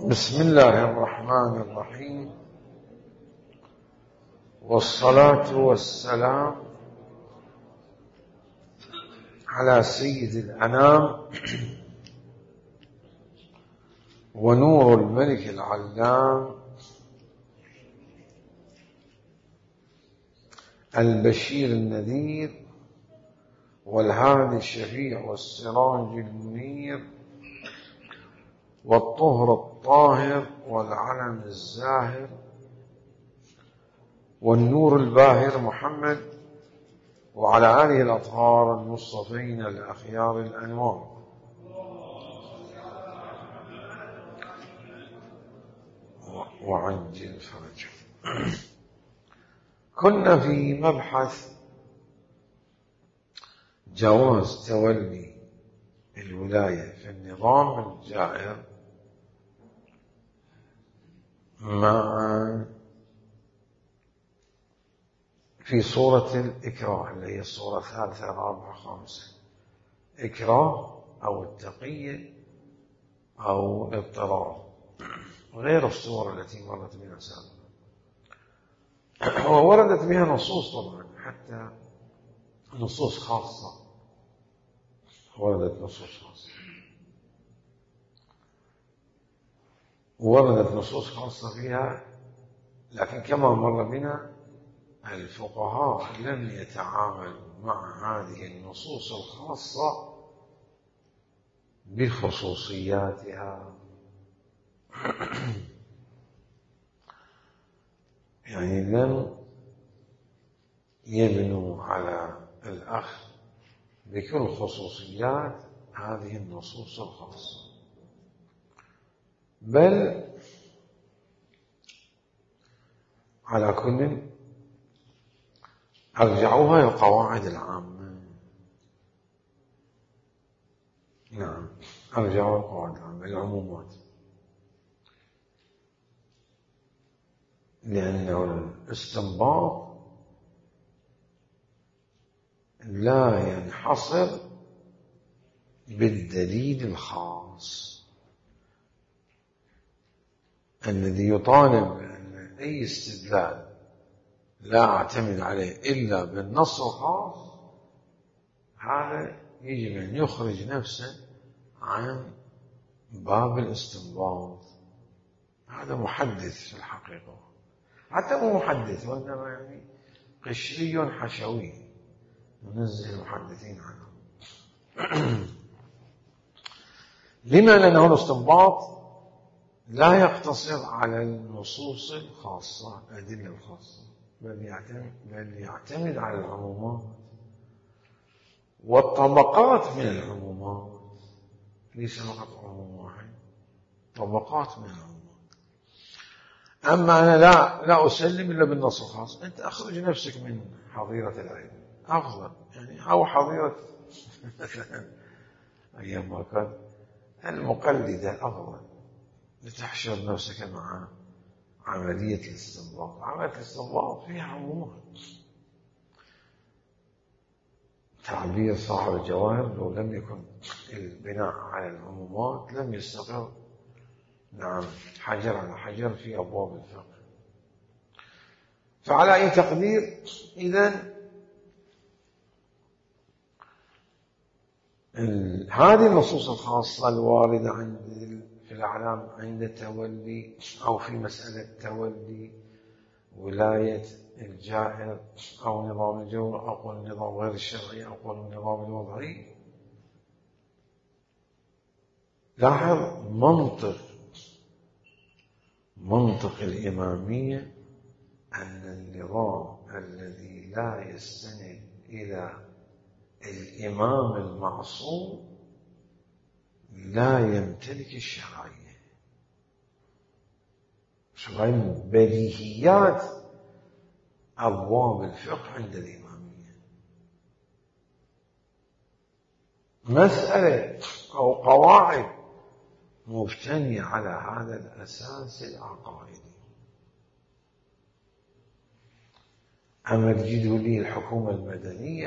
بسم الله الرحمن الرحيم، والصلاة والسلام على سيد الأنام ونور الملك العلام البشير النذير والهادي الشفيع والسراج المنير والطهر الطاهر والعلم الزاهر والنور الباهر محمد وعلى آله الأطهار المصطفين الأخيار الأنوار. وعجل فرجه. كنا في مبحث جواز تولي الولاية في النظام الجائر في صورة الإكراه، اللي هي الصورة الثالثة الرابعة خامسة، إكراه أو التقية أو الاضطرار، غير الصور التي مرت بنا سابقا. ووردت بها نصوص طبعا، حتى نصوص خاصة، وردت نصوص خاصة فيها، لكن كما مر بنا الفقهاء لم يتعاملوا مع هذه النصوص الخاصة بخصوصياتها. يعني لم يبنوا على الأخذ بكل خصوصيات هذه النصوص الخاصة، بل على كل أرجعوها إلى القواعد العامة. نعم، أرجعوها إلى القواعد العامة، العمومات، لأنه الاستنباط لا ينحصر بالدليل الخاص الذي يطالب بأن أي استدلال لا أعتمد عليه إلا بالنص الخاص، هذا يجب أن يخرج نفسه عن باب الاستنباط. هذا محدث في الحقيقة، حتى مو محدث وإنما يعني قشري حشوي، ننزه المحدثين عنه. لما؟ لأنه الاستنباط لا يقتصر على النصوص الخاصة، الأدلة الخاصة، بل يعتمد على العمومات والطبقات من العمومات، ليس فقط عموم واحد، طبقات من العمومات. أما أنا لا أسلم إلا بالنص الخاص، أنت أخرج نفسك من حظيرة العلم أفضل، يعني أو حظيرة مثلا أيام ما كان المقلدة أفضل، لتحشر نفسك مع عملية الاستنباط. عملية الاستنباط فيها عمومات. تعبير صاحب الجواهر: لو لم يكن البناء على العمومات لم يستقر نعم حجر على حجر في أبواب الفقه. فعلى أي تقدير إذن هذه النصوص الخاصة الواردة في الأعلام عند التولي، أو في مسألة تولي ولاية الجائر أو نظام الجور، أو قول النظام غير الشرعي، أو قول النظام الوضعي، لاحظ منطق الإمامية أن النظام الذي لا يستند إلى الإمام المعصوم لا يمتلك الشرعية. شوفوا بديهيات أبواب الفقه عند الإمامية، مسألة أو قواعد مبتنية على هذا الأساس العقائدي. أما تجدوا لي الحكومة المدنية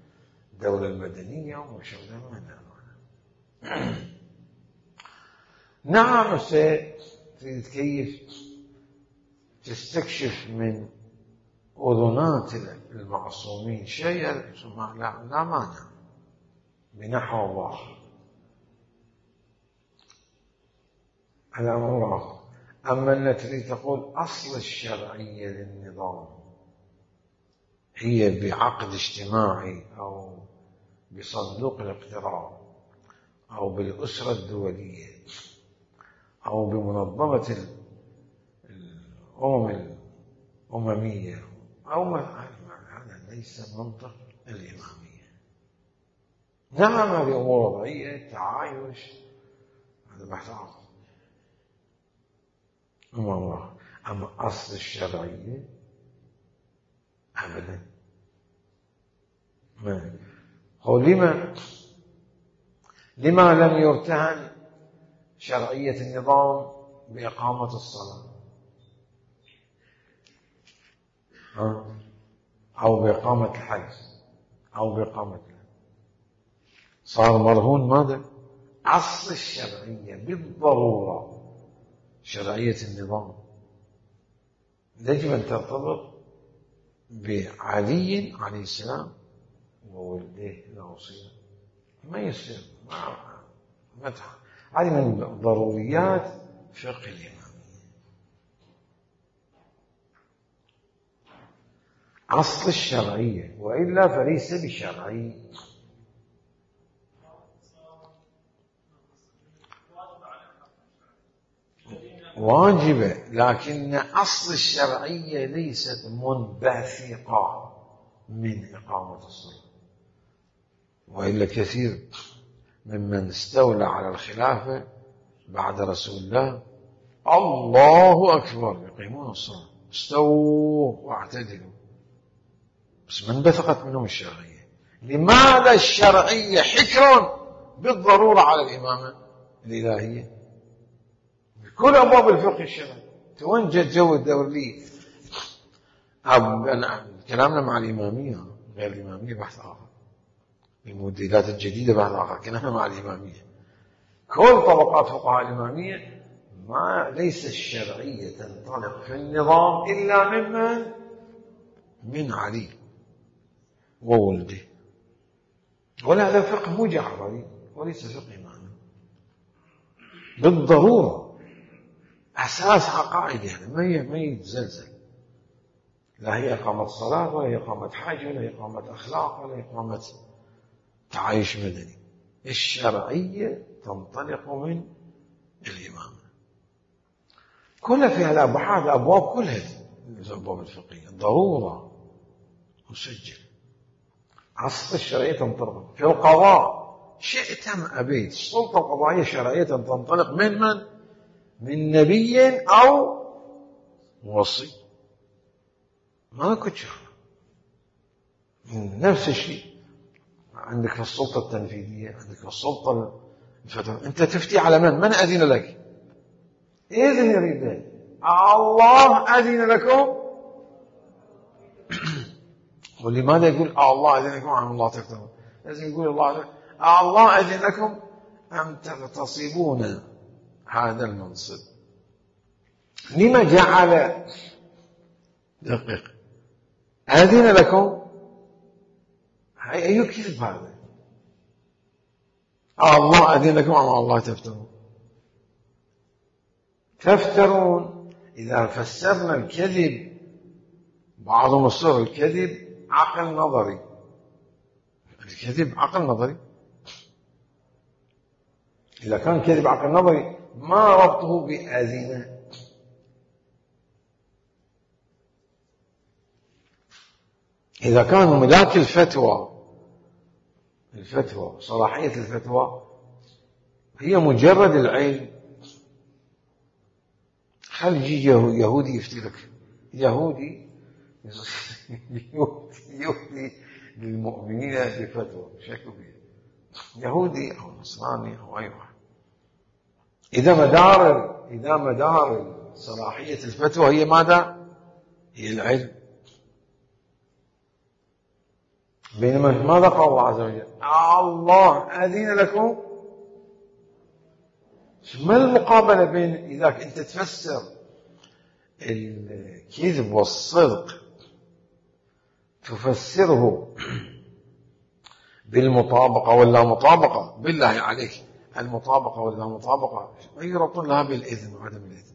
والدولة المدنية وما شابه ذلك، نعم تريد كيف تستكشف من أذنات المعصومين شيئا، لا مانع بنحو الله. الأمر آخر. أما أنك تريد تقول أصل الشرعية للنظام هي بعقد اجتماعي أو بصندوق الاقتراض أو بالأسرة الدولية أو بمنظمة الأمم الأممية أو هذا ليس منطق الإمامية. نعم هذه أمور وضعية، تعايش، هذا بحث آخر. أما أصل الشرعية أبدا ما هو. لما لم يرتهن شرعية النظام بإقامة الصلاة أو بإقامة الحج أو بإقامة، صار مرهون ماذا؟ أصل الشرعية بالضرورة. شرعية النظام يجب أن ترتبط بعلي عليه السلام وولده له صلة. ما يصير هذه من ضروريات فقه الإمامية. أصل الشرعية، وإلا فليس بشرعي. واجبة، لكن أصل الشرعية ليست منبثقة من إقامة الصلاة. وإلا كثير ممن استولى على الخلافة بعد رسول الله الله أكبر يقيمون الصلاة، استووا واعتدلوا، بس من بثقت منهم الشرعية. لماذا الشرعية حكر بالضرورة على الإمامة الإلهية بكل أبواب الفقه الشرعي؟ توجد جو الدولي. كلامنا مع الإمامية غير الإمامية بحث آخر، الموديلات الجديدة بحث آخر. كلامنا مع الإمامية كل طبقات فقهاء الإمامية ليس الشرعية تنطلق في النظام إلا من علي وولده. ولا هذا فقه مو جعفري وليس فقه إمامي بالضرورة. أساس عقائدي ما يتزلزل، لا هي إقامة صلاة ولا هي إقامة حج ولا هي إقامة أخلاق ولا هي إقامة تعايش مدني. الشرعية تنطلق من الإمامة. كلها فيها الأبواب كلها الأبواب الفقهية ضرورة مسجل. أصل الشرعية تنطلق في القضاء، شئت أم أبيت. السلطة القضائية شرعية تنطلق من نبي أو وصي، ما كتشر. نفس الشيء عندك في السلطة التنفيذية، عندك في السلطة الفتوى. أنت تفتي على من أذن لك؟ إذن يريد الله أذن لكم. ولماذا يقول الله أذن لكم عن الله تفترون؟ لازم يقول الله أذن لكم أن تغتصبون هذا المنصب. لما جعل دقيق أذن لكم؟ أي كذب هذا؟ الله أذن لكم عن الله تفترون. إذا فسرنا الكذب بعضهم الصور الكذب عقل نظري، الكذب عقل نظري. إذا كان كذب عقل نظري ما ربطه بأذنة؟ إذا كان ملاك الفتوى صلاحية الفتوى هي مجرد العلم. خل يجي يهودي يفتي لك، يهودي يفتي للمؤمنين بفتوى شكوا بها، يهودي أو نصراني أو أي واحد. إذا مدار صلاحية الفتوى هي ماذا؟ هي العلم. بينما ماذا قال الله عز وجل؟ الله أذن لكم ما المقابلة بين إذا أنت تفسر الكذب والصدق تفسره بالمطابقة ولا مطابقة؟ بالله عليك المطابقة ولا مطابقة يربط لها بالإذن وعدم الإذن.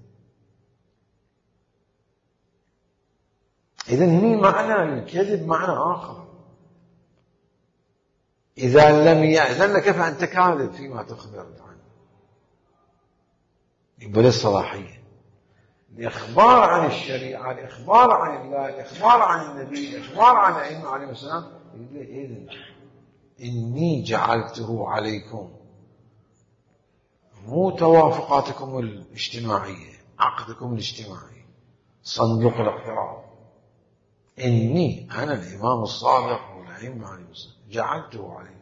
إذن هي معنى الكذب معنى آخر. إذا لم يأذن لك فأنت كاذب فيما تخبر عنه. يبقى الصلاحية الإخبار عن الشريعة، الإخبار عن الله، الإخبار عن النبي، الإخبار عن الأئمة عليهم السلام، يقول إذن إني جعلته عليكم، مو توافقاتكم الاجتماعية، عقدكم الاجتماعي، صندوق الاقتراض. إني أنا الإمام الصادق والأئمة عليهم السلام جعلته عليكم.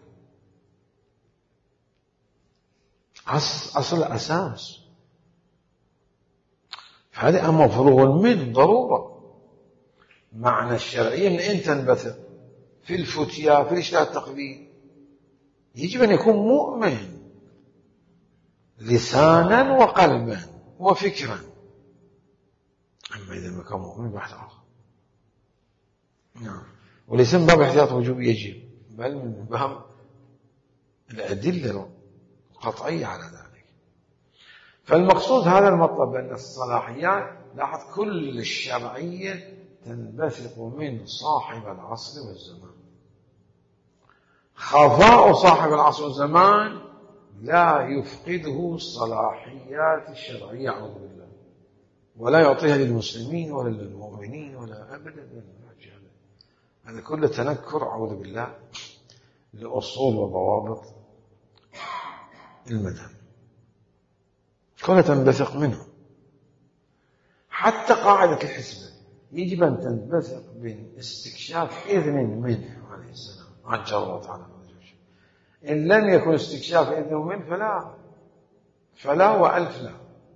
أصل أساس. فهذا مفروغ من ضرورة. معنى الشرعية من أين تنبثق؟ في الفتيا، في الإشلاء التقليد. يجب أن يكون مؤمن لسانا وقلبا وفكرا. أما إذا ما كان مؤمن بحث آخر. نعم. وليس من باب احتياط وجوب يجب، بل من باب الأدلة القطعية على ذلك. فالمقصود هذا المطلب أن الصلاحيات لاحظ كل الشرعية تنبثق من صاحب العصر والزمان. خفاء صاحب العصر والزمان لا يفقده الصلاحيات الشرعية أعوذ بالله، ولا يعطيها للمسلمين ولا للمؤمنين ولا أبدا. هذا كله تنكر أعوذ بالله لأصول وضوابط المذهب، كلها تنبثق منه. حتى قاعدة الحسبة يجب أن تنبثق من استكشاف إذن منه عليه السلام عجل الله تعالى. إن لم يكن استكشاف إذن منه فلا وألف لا.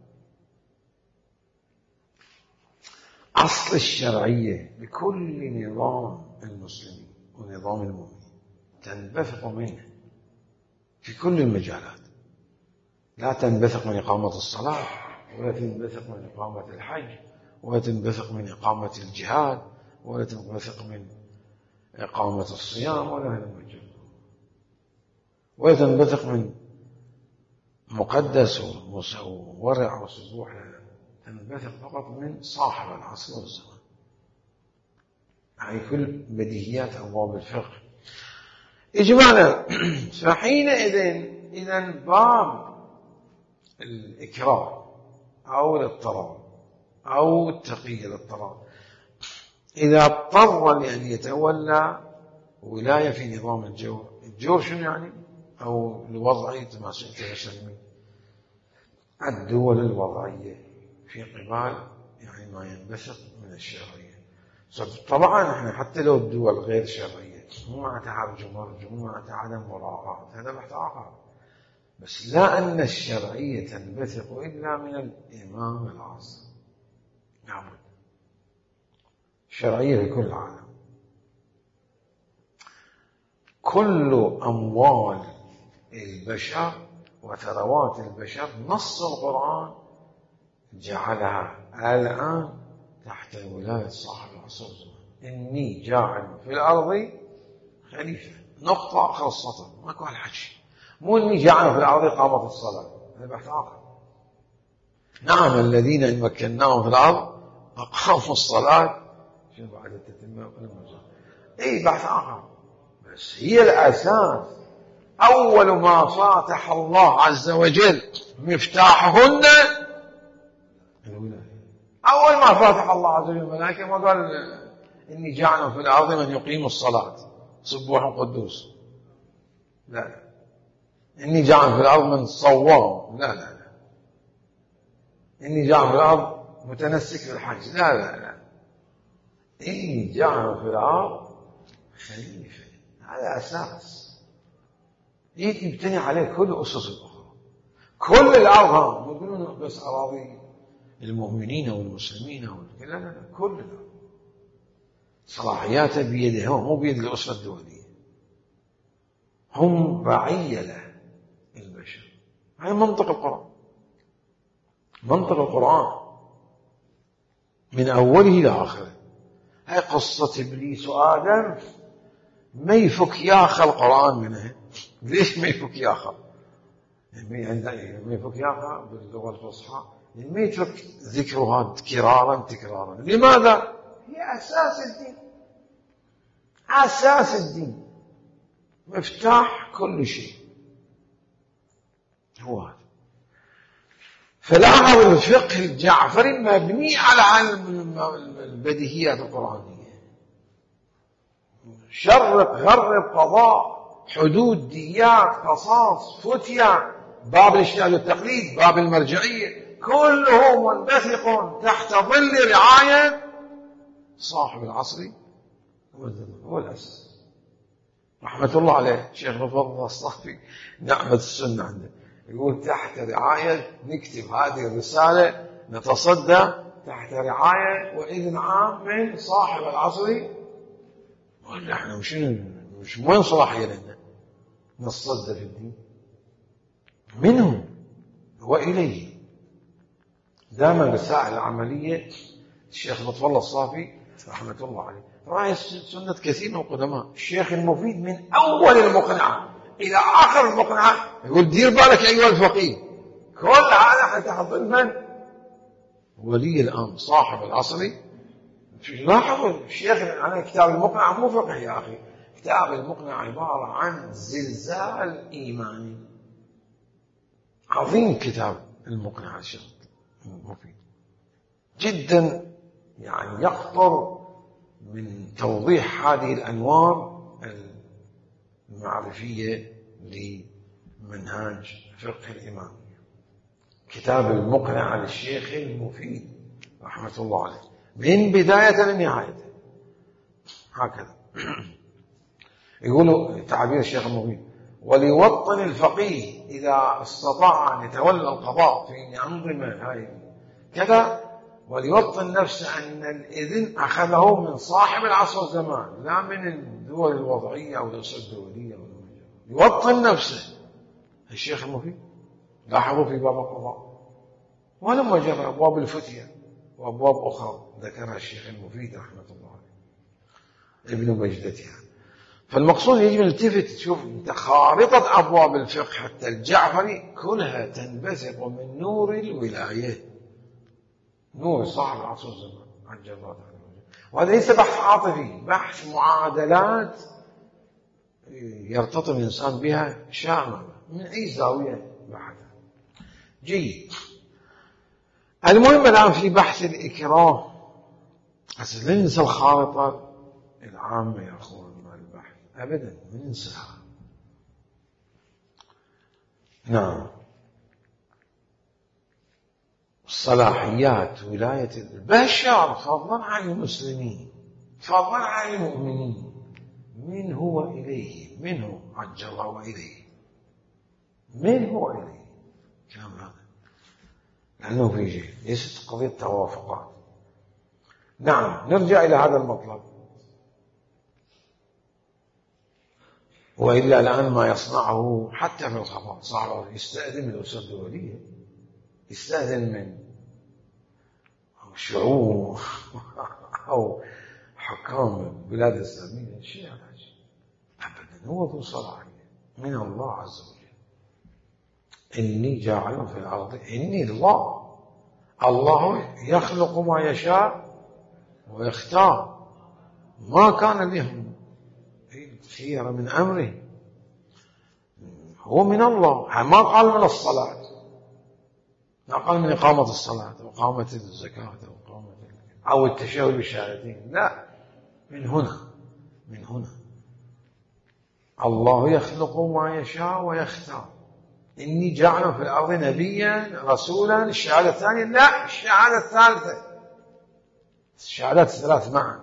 أصل الشرعية لكل نظام المسلمين ونظام المؤمنين تنبثق منه في كل المجالات. لا تنبثق من إقامة الصلاة، ولا تنبثق من إقامة الحج، ولا تنبثق من إقامة الجهاد، ولا تنبثق من إقامة الصيام، ولا هذا المجال، ولا تنبثق من مقدس وورع وسبوح. تنبثق فقط من صاحب العصر والزمان. هذه كل بديهيات أبواب الفقه إجمالا. فحينئذ إذا باب الإكراه أو الاضطرار أو التقية الاضطرار إذا اضطر لأن يتولى ولاية في نظام الجور. الجور شنو يعني؟ أو الوضعية ما شئت تسميه الدول الوضعية في قبال يعني ما ينبثق من الشرعية. طبعا احنا حتى لو الدول غير شرعية مو معناتها حرج ومرج، مو معناتها عدم مراعاة، هذا بحث آخر. بس لا أن الشرعية تنبثق إلا من الإمام العاصم. نعم. الشرعية في كل العالم. كل أموال البشر وثروات البشر نص القرآن جعلها الآن تحت ولاية صاحب العصر والزمان. إني جاعل في الأرض خليفة، نقطة آخر السطر، ماكو هالحكي. مو إني جاعل في الأرض إقامة الصلاة، هذا بحث آخر. نعم الذين إن مكناهم في الأرض أقاموا الصلاة شنو بعد التتمة والمجال. إيه بحث آخر. بس هي الأساس. أول ما فاتح الله عز وجل مفتاحهن الولاية. أول ما فاتح الله عز وجل الملائكة ما قال إني جعل في الأرض من يقيم الصلاة سبوح قدوس، لا. إني جعل في الأرض من صوام، لا. إني جعل في الأرض متنسك بالحج، لا. إني جعل في الأرض خليفة. هذا أساس يبتني عليه كل الأسس الأخرى. كل الأرض يقولون بس أراضي المؤمنين والمسلمين لا، كلنا صلاحياته بيده، مو بيد الأسرة الدولية. هم رعية له البشر. هاي منطق القرآن. منطق القرآن من أوله إلى آخره. هاي قصة إبليس وآدم ما يفك ياخى القرآن منها. ليش ما يفك ياخى؟ ما يفك ياخى باللغة الفصحى، ما يترك ذكرها تكرارا. لماذا؟ هي أساس الدين، أساس الدين، مفتاح كل شيء هو هذا. فلاحظ الفقه الجعفري مبني على علم البديهيات القرآنية، شرق غرب قضاء حدود ديات قصاص فتيا، باب الاجتهاد والتقليد، باب المرجعية، كله منبثق تحت ظل رعاية صاحب العصر هو الأساس. رحمة الله عليه الشيخ مفضل الصافي نعمة السنة عنده، يقول تحت رعاية نكتب هذه الرسالة نتصدى تحت رعاية وإذن عام من صاحب العصر. وقال احنا مش وين صلاحية لنا نتصدى في الدين، منه وإليه. دائما الرسائل العملية الشيخ لطف الله الصافي رحمة الله عليه رأي سنة كثير من القدماء. الشيخ المفيد من أول المقنعة إلى آخر المقنعة يقول دير بالك أيها الفقيه، كل هذا حتى تحضر من ولي الأمر صاحب العصر. لاحظوا الشيخ على كتاب المقنعة مو فقه يا أخي، كتاب المقنعة عبارة عن زلزال إيماني عظيم. كتاب المقنعة الشيخ مفيد جدا، يعني يقطر من توضيح هذه الأنوار المعرفية لمنهاج فقه الإمامية. كتاب المقنعة للشيخ المفيد رحمة الله عليه من بداية لنهاية هكذا. يقولوا تعبير الشيخ المفيد: وليوطن الفقيه إذا استطاع أن يتولى القضاء في أنظمة هاي كذا، وليوطن نفسه أن الإذن أخذه من صاحب العصر والزمان لا من الدول الوضعية أو الأسر الدولية. يوطن نفسه الشيخ المفيد. لاحظوا في باب القضاء ولما جرى أبواب الفتية وأبواب أخرى ذكرها الشيخ المفيد رحمة الله عليه ابن مجدتها. فالمقصود يجب نلتفت تشوف خارطة أبواب الفقه حتى الجعفري كلها تنبثق من نور الولاية، نور صاحب العصر والزمان عجل الله تعالى. وهذا ليس بحث عاطفي، بحث معادلات يرتطم الإنسان بها شاملة من أي زاوية بحثها. جيد. المهم الآن في بحث الإكراه، بس لا ننسى الخارطة العامة يا أخوان مع البحث أبدا، ما ننساها. نعم. صلاحيات ولاية البشر فضلا عن المسلمين، فضلا عن المؤمنين، من هو إليه، منه عجل الله وإليه، من هو إليه كلام هذا، لأنه في شيء ليست قضية توافقات. نعم. نرجع إلى هذا المطلب. وإلا الآن ما يصنعه حتى في الخفاء صعب، يستأذن من الأسر الدولية، يستأذن من شعوب أو حكام البلاد الإسلامية، شيء على شيء أبدا. هو ذو صلاحية من الله عز وجل. إني جاعل في الأرض، إني الله يخلق ما يشاء ويختار، ما كان لهم خير من أمره، هو من الله. ما قال من الصلاة، ما قال من إقامة الصلاة وإقامة الزكاة أو التشهد بالشهادتين، لا، من هنا الله يخلق ما يشاء ويختار. إني جاعل في الأرض نبيا رسولا. الشهادة الثانية لا، الشهادة الثالثة، الشهادات الثلاث معا،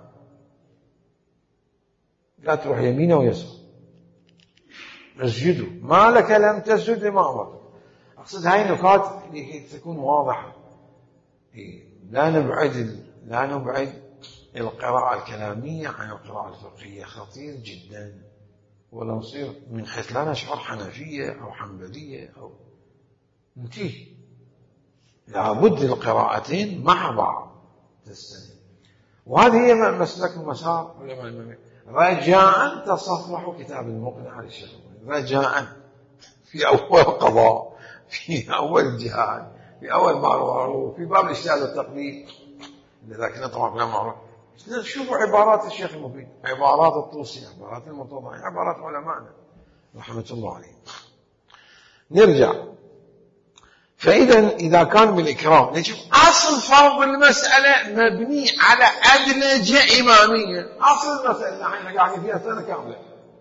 لا تروح يمينه ويسار. اسجدوا، ما لك لم تسجد لما أمرك. أقصد هاي النقاط لكي تكون واضحة. لا نبعد القراءة الكلامية عن القراءة الفقهية، خطير جدا، ولا نصير من حيث لا نشعر حنفية أو حنبلية أو نتيه. لابد القراءتين مع بعض تستمر. وهذه هي مسلك مسار علماء المملكة. رجاء تصفحوا كتاب المقنع للشيخ، رجاء في أول قضاء، في أول جهاد، في أول معروف، في باب الاجتهاد والتقليد، لذلك طبعا كلام معروف. شوفوا عبارات الشيخ المفيد، عبارات الطوسي، عبارات المتوضع، عبارات علمائنا رحمة الله عليهم. نرجع. فإذا إذا كان بالإكرام نشوف أصل فرض المسألة مبني على أدلجة إمامية. أصل المسألة نحن قاعدين فيها سنة كاملة،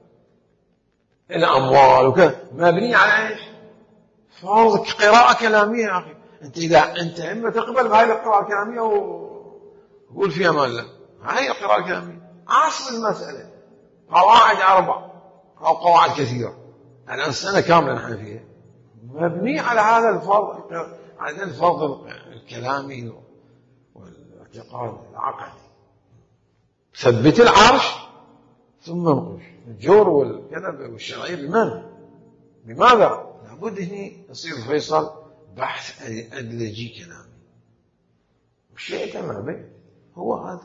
الأموال وكذا، مبني على إيش؟ فرض قراءة كلامية يا أخي. إذا أنت إما تقبل بهاي القراءة الكلامية وقول فيها ما لا، هاي القراءة الكلامية أصل المسألة. قواعد 4 أو قواعد كثيرة، الآن سنة كاملة نحن فيها مبني على هذا الفرض، على الفرض الكلامي والاعتقاد العقدي. ثبت العرش ثم انقش الجور والكذب والشرعية بمن؟ بماذا؟ لابد هنا يصير فيصل بحث أدلجي كلامي، والشيء تماما هو هذا،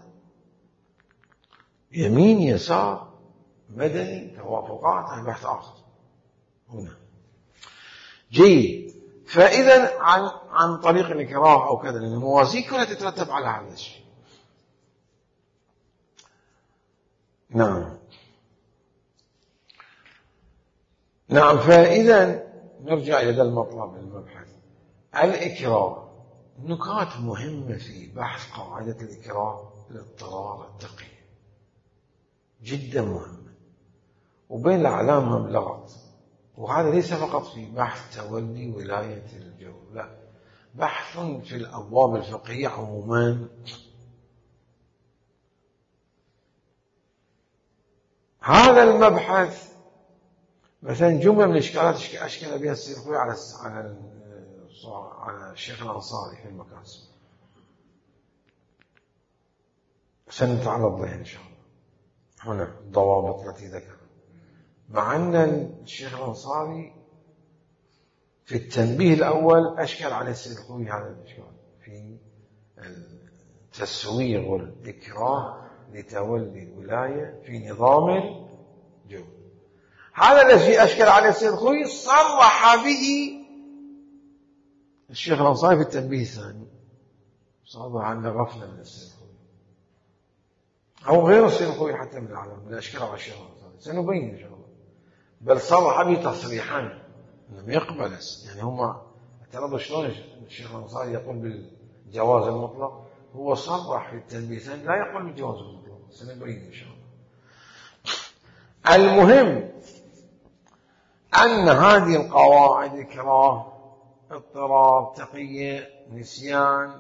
يمين يسار مدني توافقات، هذا بحث آخر هنا. جيد. فإذا عن طريق الإكراه أو كذا، لأن الموازين كلها تترتب على هذا الشيء. نعم. فإذا نرجع إلى المطلب المبحث الإكراه. نكات مهمة في بحث قاعدة الإكراه الاضطرار التقي جدا مهمة، وبين الأعلام مبلغات. وهذا ليس فقط في بحث تولي ولاية الجو، لا، بحث في الأبواب الفقهية عموما. هذا المبحث مثلا جملة من الإشكالات أشكل بها السيرخوي على الشيخ الأنصاري في المكاسب، سنتعرض لها إن شاء الله هنا الضوابط التي ذكرها. مع أن الشيخ الأنصاري في التنبيه الأول أشكل على السيرخوي هذا الإشكال في التسويغ والإكراه لتولي الولاية في نظام الجو. هذا الذي أشكل عليه السيرخوي صرح به الشيخ الأنصاري في التنبيه الثاني، صرح عن غفلة من السيرخوي أو غير السيرخوي حتى من العالم، من أشكال على الشيخ الأنصاري سنبين إن شاء الله. بل صرح به تصريحا لم يقبل، يعني هم اعترضوا شلون الشيخ الأنصاري يقول بالجواز المطلق، هو صرح في التنبيه الثاني لا يقول بالجواز المطلق، سنبين إن شاء الله. المهم أن هذه القواعد إكراه، اضطراب، تقية، نسيان،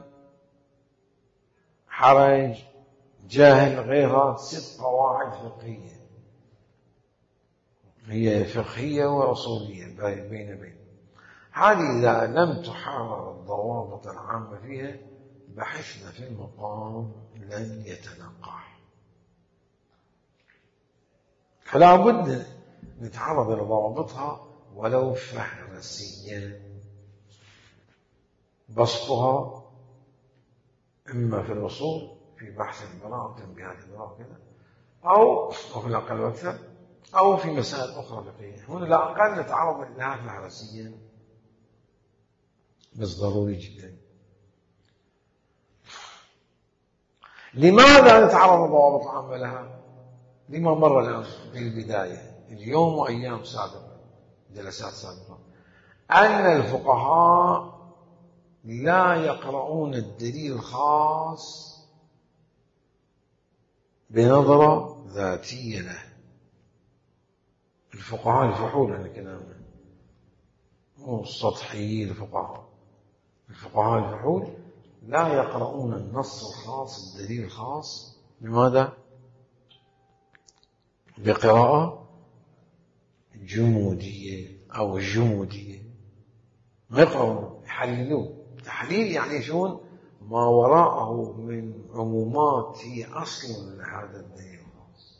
حرج، جهل، غيرها 6 قواعد فقهية، هي فقهية وأصولية بين هذه إذا لم تحرر الضوابط العامة فيها بحثنا في المقام لن يتنقح. فلا بد نتعرض إلى ضوابطها ولو فهرسيا، بسطها إما في الأصول في بحث البراءة وتنبيهات البراءة كذا، أو في الأقل وأكثر، أو في مسائل أخرى فقهية. هنا لا أقل نتعرض لها فهرسيا بس ضروري جدا. لماذا نتعرض للضوابط العامة لها؟ لما مر الآن في البداية اليوم وأيام سابقة، جلسات سابقة، أن الفقهاء لا يقرؤون الدليل الخاص بنظرة ذاتية له. الفقهاء الفحول عن كلامنا، مو السطحيين الفقهاء الفحول لا يقرؤون النص الخاص الدليل الخاص بماذا؟ بقراءة جمودية أو جمودية، ما يقرؤون، يحللون. تحليل يعني شون ما وراءه من عمومات هي أصل لهذا الدليل الخاص.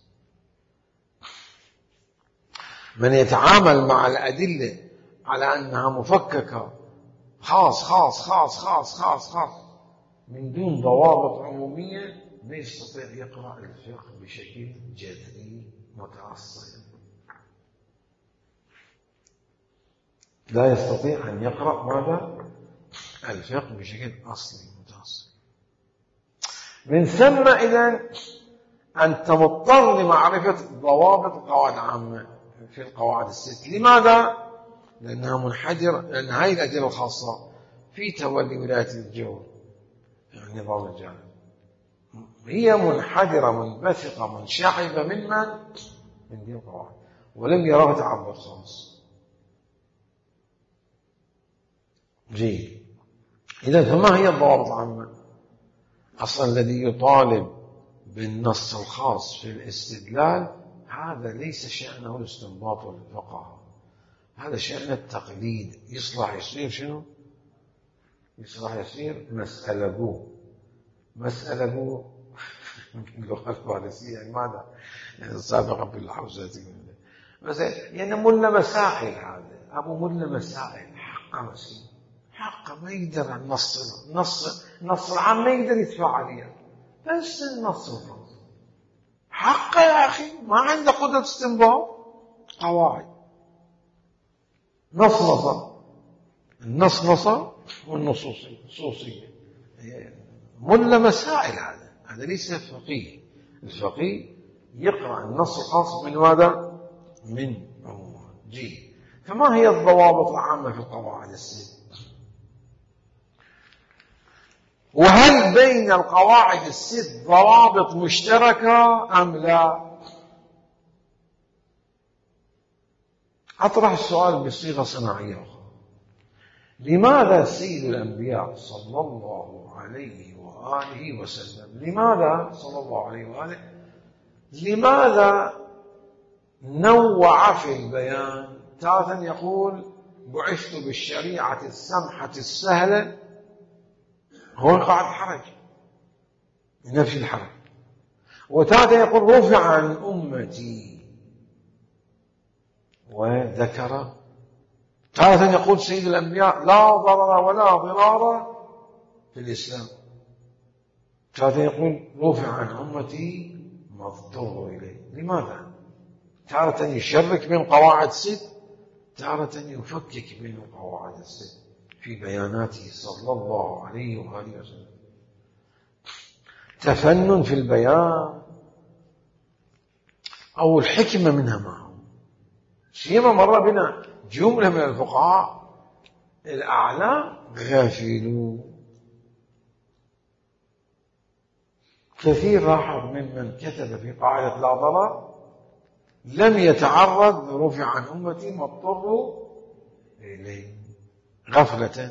من يتعامل مع الأدلة على أنها مفككة خاص خاص خاص خاص خاص خاص من دون ضوابط عمومية ما يستطيع يقرأ الفقه بشكل جذري متأصل. لا يستطيع أن يقرأ ماذا؟ الفقه بشكل أصلي متأصل. من ثم إذن أنت مضطر لمعرفة ضوابط القواعد العامة في القواعد الست. لماذا؟ لأنها منحدرة، لأن هذه الأدلة الخاصة في تولي ولاية الجور يعني نظام الجانب هي منحدرة منبثقة منشعبة من دي القواعد ولم يراه تعبد خاص. جيد. إذا فما هي الضوابط العامة؟ أصلا الذي يطالب بالنص الخاص في الاستدلال هذا ليس شأنه الاستنباط والفقه، هذا شأن التقليد. يصلح يصير شنو؟ يصلح يصير مسألة بو اللغة الفارسية يعني ماذا؟ يعني السابقة بالحوزة يعني ملنا مسائل. هذا أبو ملنا مسائل حقا مسائل حقا ما يقدر النص العام ما يقدر يدفع عليها، بس النص الخاص حقا يا أخي ما عنده قدرة استنباط قواعد. النص والنصوصية ملا مسائل. هذا ليس فقيه. الفقيه يقرأ النص الخاص من ماذا؟ من عموم. جيد. فما هي الضوابط العامة في القواعد الست؟ وهل بين القواعد الست ضوابط مشتركة أم لا؟ أطرح السؤال بصيغة صناعية أخرى. لماذا سيد الأنبياء صلى الله عليه وآله وسلم لماذا نوع في البيان؟ تارة يقول بعثت بالشريعة السمحة السهلة، هو قاعد حرج نفي الحرج. وتارة يقول رفع عن أمتي وذكر. تارة يقول سيد الأنبياء لا ضرر ولا ضرار في الإسلام. تارة يقول رفع عن أمتي ما اضطر إليه. لماذا؟ تارة يشرك بين قواعد ست، تارة يفكك بين القواعد الست في بياناته صلى الله عليه وآله وسلم. تفنن في البيان أو الحكمة منها معه. سيما مر بنا جملة من الفقهاء الأعلام غافلون كثير. لاحظ ممن كتب في قاعدة لا ضرر لم يتعرض رفع عن أمتي ما اضطروا إليه غفلة.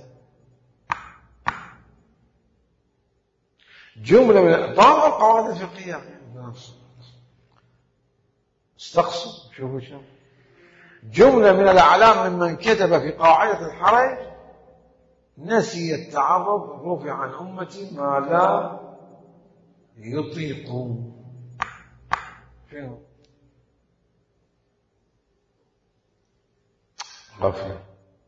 جملة من بعض القواعد الفقهية استقصوا شوفوا شو جملة من الأعلام ممن كتب في قاعدة الحرج نسي التعرض رفع عن أمتي ما لا يطيقون. شنو؟ غفلة.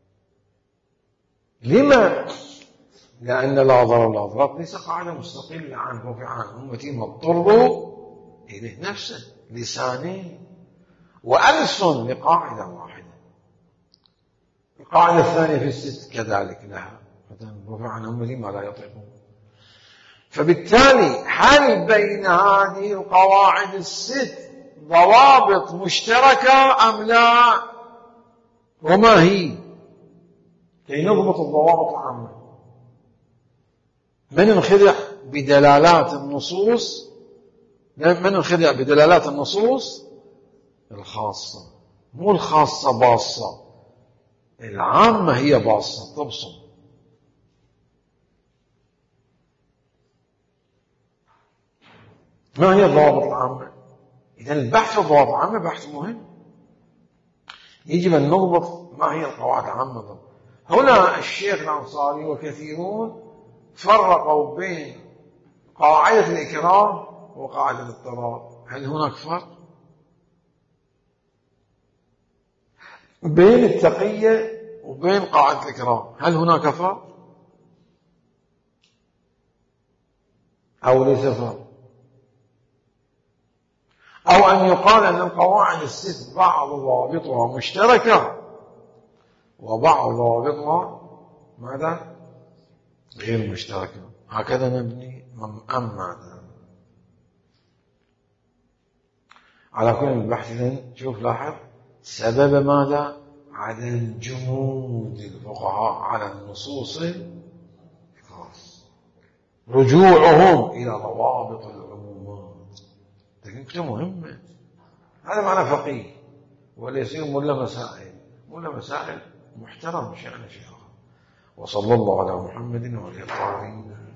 لما؟ لأن لا ضرر لا ضرر ليس قاعدة مستقلة عن رفع عن أمتي ما اضطروا إليه. نفسه لسانين وألسن لقاعدة واحدة. القاعدة الثانية في الست كذلك لها رفع عن أمتي ما لا يطيقون. فبالتالي هل بين هذه القواعد الست ضوابط مشتركة أم لا؟ وما هي؟ كي نضبط الضوابط العامة. من انخدع بدلالات النصوص الخاصة، مو الخاصة باصة، العامة هي باصة تبصم. ما هي الضوابط العامة؟ إذا البحث في الضوابط العامة بحث مهم. يجب أن نضبط ما هي القواعد العامة. هنا الشيخ الأنصاري وكثيرون فرقوا بين قاعدة الإكراه وقاعدة الاضطرار. هل هناك فرق بين التقية وبين قاعدة الإكرام، هل هناك فرق أو ليس فرق؟ أو أن يقال أن القواعد الست بعض ضوابطها مشتركة وبعض ضوابطها ماذا؟ غير مشتركة. هكذا نبني أم ماذا؟ على كل البحث شوف لاحظ سبب ماذا؟ عدم جمود الفقهاء على النصوص الخاصة، رجوعهم إلى ضوابط العمومات. تكون مهمة. هذا معنى فقيه، وليس ملا مسائل، ملا مسائل محترم شأن شيخ. وصلى الله على محمد وعلى آله